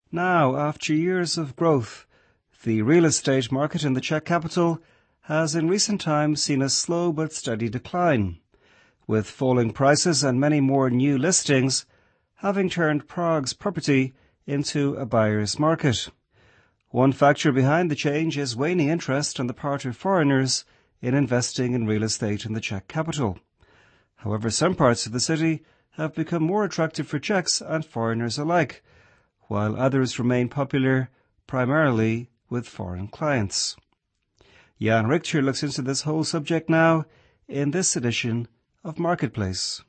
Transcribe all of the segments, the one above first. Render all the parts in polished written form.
Now, after years of growth, the real estate market in the Czech capital has in recent times seen a slow but steady decline, with falling prices and many more new listings having turned Prague's property into a buyer's market. One factor behind the change is waning interest on the part of foreigners in investing in real estate in the Czech capital. However, some parts of the city have become more attractive for Czechs and foreigners alike, while others remain popular primarily with foreign clients. Jan Richter looks into this whole subject now in this edition of Marketplace.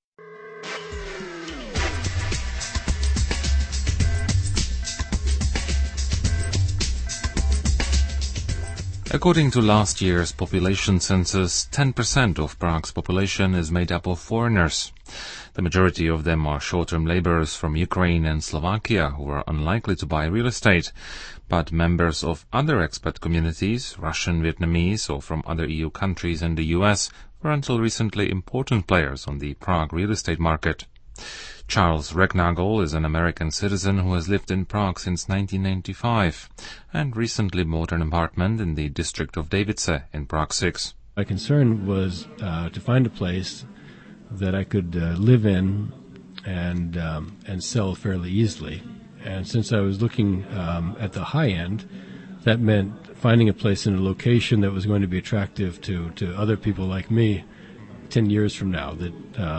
According to last year's population census, 10% of Prague's population is made up of foreigners. The majority of them are short-term laborers from Ukraine and Slovakia who are unlikely to buy real estate, but members of other expat communities, Russian, Vietnamese, or from other EU countries and the US, were until recently important players on the Prague real estate market. Charles Recknagel is an American citizen who has lived in Prague since 1995 and recently bought an apartment in the district of Davice in Prague 6. My concern was to find a place that I could live in and sell fairly easily. And since I was looking at the high end, that meant finding a place in a location that was going to be attractive to other people like me 10 years from now, that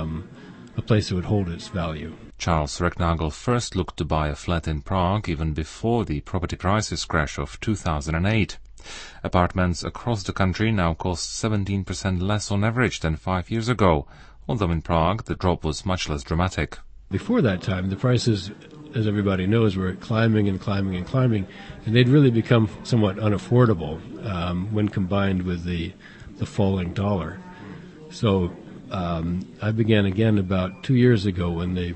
a place that would hold its value. Charles Recknagel first looked to buy a flat in Prague even before the property prices crash of 2008. Apartments across the country now cost 17% less on average than 5 years ago, although in Prague the drop was much less dramatic. Before that time, the prices, as everybody knows, were climbing and climbing and climbing, and they'd really become somewhat unaffordable when combined with the falling dollar. So I began again about 2 years ago when the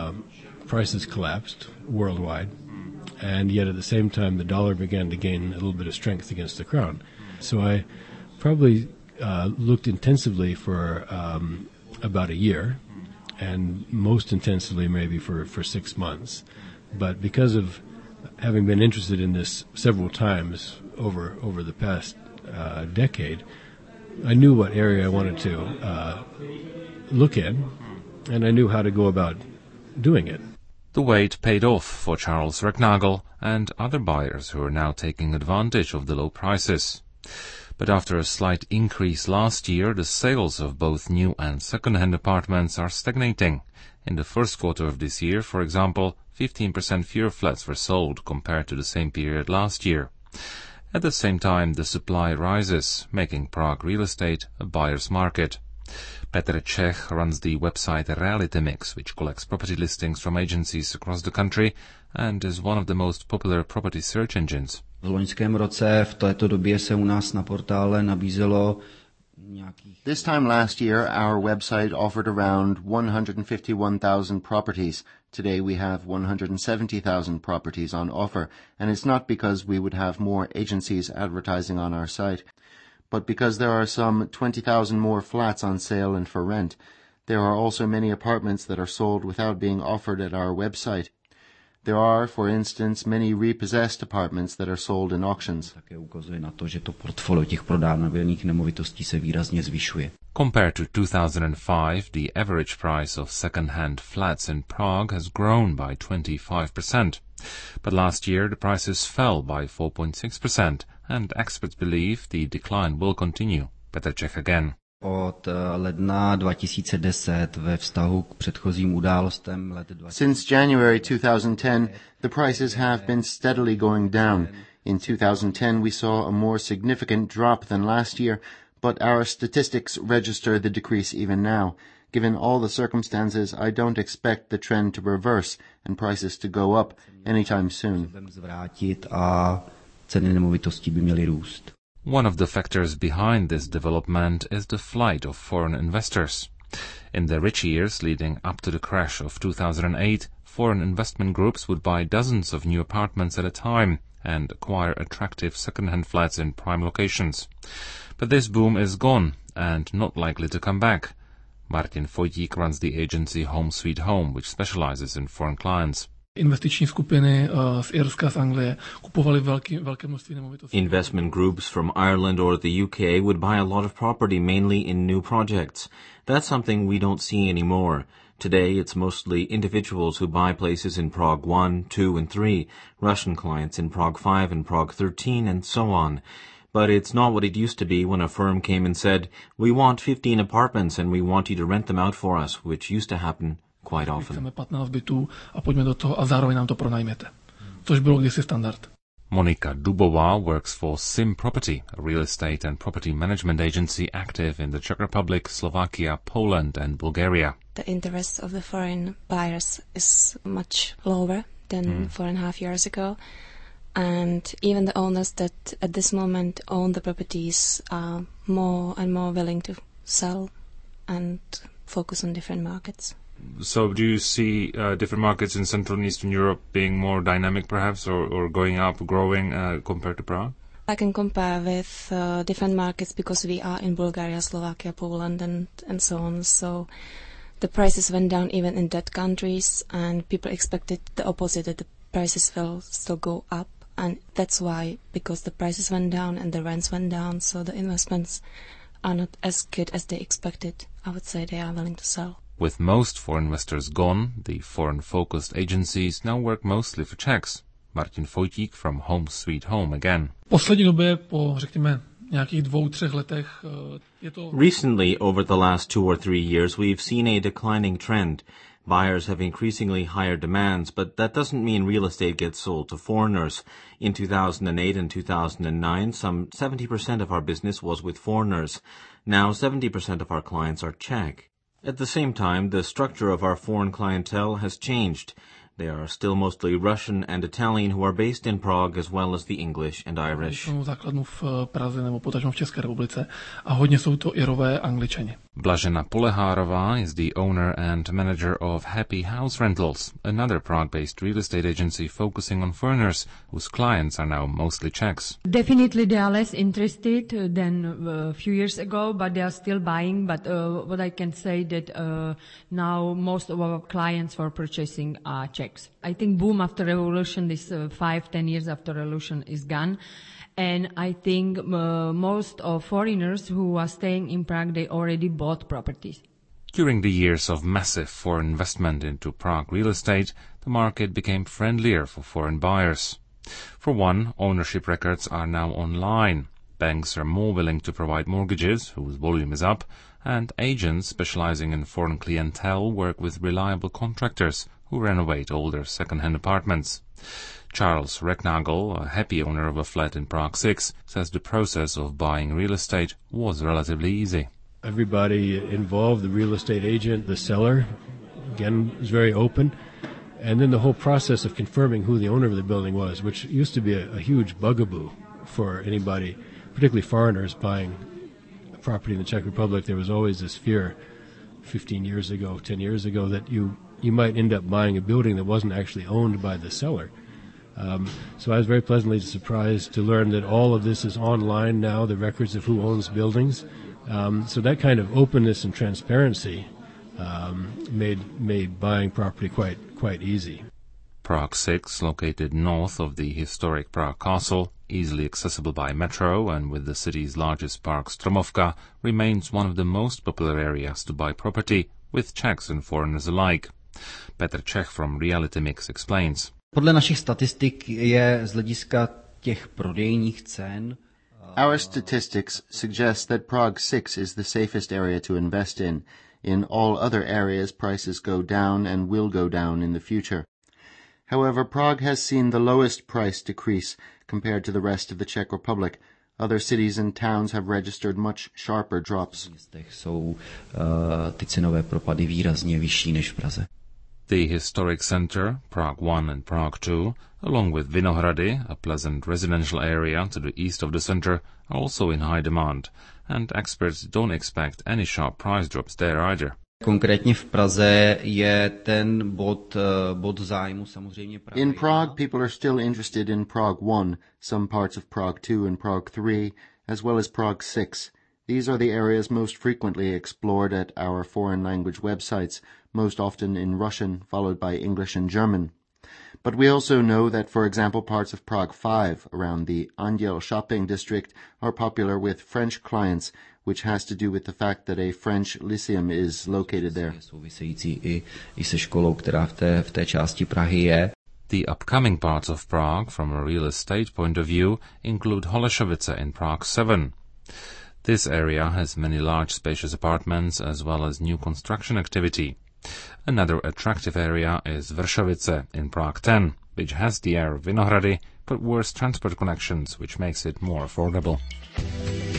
prices collapsed worldwide, and yet at the same time the dollar began to gain a little bit of strength against the crown. So I probably looked intensively for about a year, and most intensively maybe for 6 months. But because of having been interested in this several times over the past decade, I knew what area I wanted to look in, and I knew how to go about doing it. The wait paid off for Charles Recknagel and other buyers who are now taking advantage of the low prices. But after a slight increase last year, the sales of both new and second-hand apartments are stagnating. In the first quarter of this year, for example, 15% fewer flats were sold compared to the same period last year. At the same time, the supply rises, making Prague real estate a buyer's market. Petr Čech runs the website Reality Mix, which collects property listings from agencies across the country and is one of the most popular property search engines. V loňském roce v této době se u nás na portále nabízelo nějakých... This time last year, our website offered around 151,000 properties. Today we have 170,000 properties on offer, and it's not because we would have more agencies advertising on our site, but because there are some 20,000 more flats on sale and for rent. There are also many apartments that are sold without being offered at our website. There are, for instance, many repossessed apartments that are sold in auctions. Také ukazuje na to, že to portfolio těch prodávaných nemovitostí se výrazně zvyšuje. Compared to 2005, the average price of second-hand flats in Prague has grown by 25%. But last year the prices fell by 4.6%, and experts believe the decline will continue. Petr Čech again. Od ledna 2010 ve vztahu k předchozím událostem let 2010. Since January 2010, the prices have been steadily going down. In 2010, we saw a more significant drop than last year, but our statistics register the decrease even now. Given all the circumstances, I don't expect the trend to reverse and prices to go up anytime soon. Zvrátit a ceny nemovitostí by měly růst. One of the factors behind this development is the flight of foreign investors. In the rich years leading up to the crash of 2008, foreign investment groups would buy dozens of new apartments at a time and acquire attractive second-hand flats in prime locations. But this boom is gone and not likely to come back. Martin Vojtík runs the agency Home Sweet Home, which specializes in foreign clients. Investiční skupiny z Irska, z Anglie kupovali velké množství nemovitostí. Investment groups from Ireland or the UK would buy a lot of property, mainly in new projects. That's something we don't see anymore. Today, it's mostly individuals who buy places in Prague 1, 2, and 3, Russian clients in Prague 5 and Prague 13, and so on. But it's not what it used to be when a firm came and said, "We want 15 apartments and we want you to rent them out for us," which used to happen quite often. Chceme 15 bytů a pojďme do toho a zároveň nám to pronajměte. Což bylo kdysi standard. Monika Dubová works for Sim Property, a real estate and property management agency active in the Czech Republic, Slovakia, Poland and Bulgaria. The interest of the foreign buyers is much lower than 4.5 years ago. And even the owners that at this moment own the properties are more and more willing to sell and focus on different markets. So do you see different markets in Central and Eastern Europe being more dynamic perhaps or going up, growing compared to Prague? I can compare with different markets because we are in Bulgaria, Slovakia, Poland and so on. So the prices went down even in that countries and people expected the opposite, that the prices will still go up. And that's why, because the prices went down and the rents went down, so the investments are not as good as they expected. I would say they are willing to sell. With most foreign investors gone, the foreign-focused agencies now work mostly for Czechs. Martin Vojtík from Home Sweet Home again. Poslední době po, řekněme, nějakých 2-3 letech je to... Recently, over the last 2 or 3 years, we've seen a declining trend. Buyers have increasingly higher demands, but that doesn't mean real estate gets sold to foreigners. In 2008 and 2009, some 70% of our business was with foreigners. Now 70% of our clients are Czech. At the same time, the structure of our foreign clientele has changed. They are still mostly Russian and Italian who are based in Prague, as well as the English and Irish. Základnu v Praze nebo potažmo v České republice a hodně jsou to Irové, Angličani. Blažena Polehárová is the owner and manager of Happy House Rentals, another Prague-based real estate agency focusing on foreigners whose clients are now mostly Czechs. Definitely they are less interested than a few years ago, but they are still buying. But what I can say that now most of our clients for purchasing are Czechs. I think boom after revolution, this 5-10 years after revolution is gone. And I think most of foreigners who are staying in Prague, they already bought properties. During the years of massive foreign investment into Prague real estate, the market became friendlier for foreign buyers. For one, ownership records are now online. Banks are more willing to provide mortgages, whose volume is up, and agents specializing in foreign clientele work with reliable contractors who renovate older second-hand apartments. Charles Recknagel, a happy owner of a flat in Prague 6, says the process of buying real estate was relatively easy. Everybody involved, the real estate agent, the seller, again, was very open. And then the whole process of confirming who the owner of the building was, which used to be a huge bugaboo for anybody, particularly foreigners buying a property in the Czech Republic. There was always this fear 15 years ago, 10 years ago, that you might end up buying a building that wasn't actually owned by the seller. So I was very pleasantly surprised to learn that all of this is online now, the records of who owns buildings. So that kind of openness and transparency made buying property quite easy. Prague 6, located north of the historic Prague Castle, easily accessible by metro and with the city's largest park Stromovka, remains one of the most popular areas to buy property, with Czechs and foreigners alike. Petr Čech from Reality Mix explains. Podle našich statistik je z hlediska těch prodejních cen. Our statistics suggest that Prague 6 is the safest area to invest in. In all other areas, prices go down and will go down in the future. However, Prague has seen the lowest price decrease compared to the rest of the Czech Republic. Other cities and towns have registered much sharper drops. Jsou ty cenové propady výrazně vyšší než v Praze. The historic center, Prague 1 and Prague 2, along with Vinohrady, a pleasant residential area to the east of the center, are also in high demand, and experts don't expect any sharp price drops there either. Konkrétně v Praze je ten bod zájmu samozřejmě Praha. In Prague, people are still interested in Prague 1, some parts of Prague 2 and Prague 3, as well as Prague 6. These are the areas most frequently explored at our foreign language websites, most often in Russian, followed by English and German. But we also know that, for example, parts of Prague 5 around the Anděl shopping district are popular with French clients, which has to do with the fact that a French lyceum is located there. Související i se školou, která v té části Prahy je. The upcoming parts of Prague, from a real estate point of view, include Holešovice in Prague 7. This area has many large spacious apartments as well as new construction activity. Another attractive area is Vršovice in Prague 10, which has the air of Vinohrady, but worse transport connections, which makes it more affordable.